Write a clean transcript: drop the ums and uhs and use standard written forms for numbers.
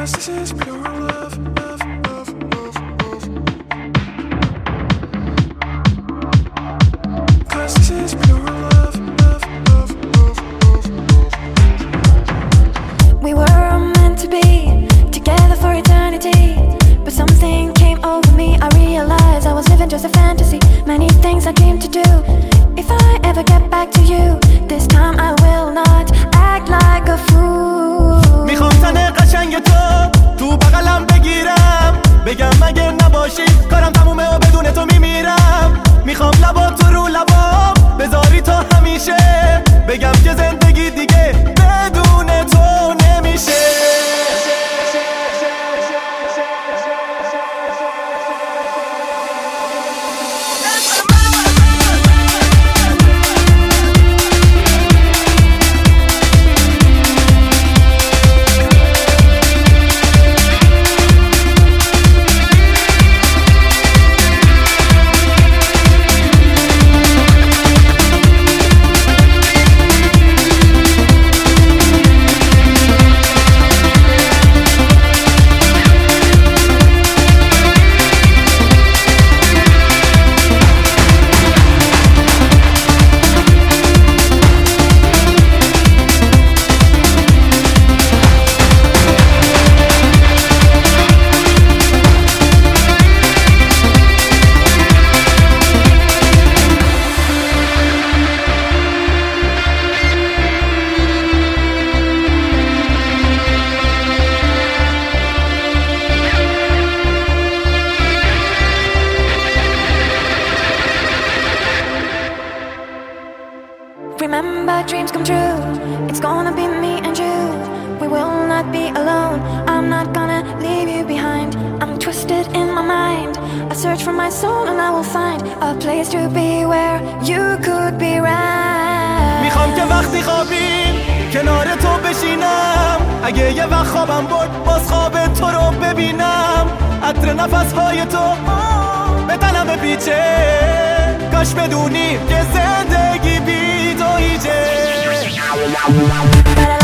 'Cause this is pure love, love, love, love, love. 'Cause this is pure love, love, love, love, love, love. We were meant to be together for eternity, but something came over me. I realized I was living just a fantasy. Many things I dreamed to do. If I ever get back to you, this time I will not act like a fool. میخوام تن قشنگ تو بغلم بگیرم، بگم مگه نباشی کارم تمومه و بدون تو میمیرم. میخوام لبا تو رو لبا بذاری تا همیشه، بگم که زندگی دیگه بدون تو نمیشه. Remember, dreams come true. It's gonna be me and you. We will not be alone. I'm not gonna leave you behind. I'm twisted in my mind. I search for my soul and I will find a place to be where you could be right. میخوام که وقتی خوابیم کنار تو بشینم، اگه یه وقت خوابم برد باز خواب تو رو ببینم. عطر نفسهای تو به تنم پیچه، کاش بدونی که زندگی بی تو هیچه.